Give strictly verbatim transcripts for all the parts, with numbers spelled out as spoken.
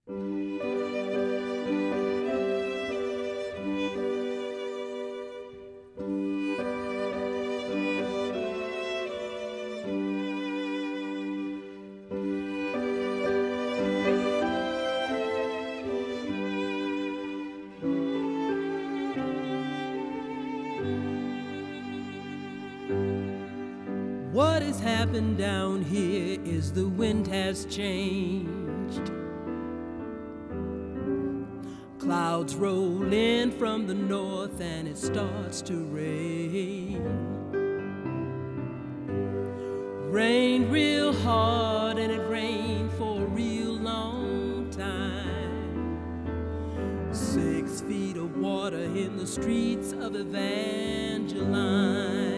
What has happened down here is the wind has changed. Clouds roll in from the north and it starts to rain. Rained real hard and it rained for a real long time. Six feet of water in the streets of Evangeline.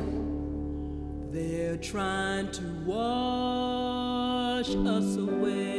They're trying to wash us away.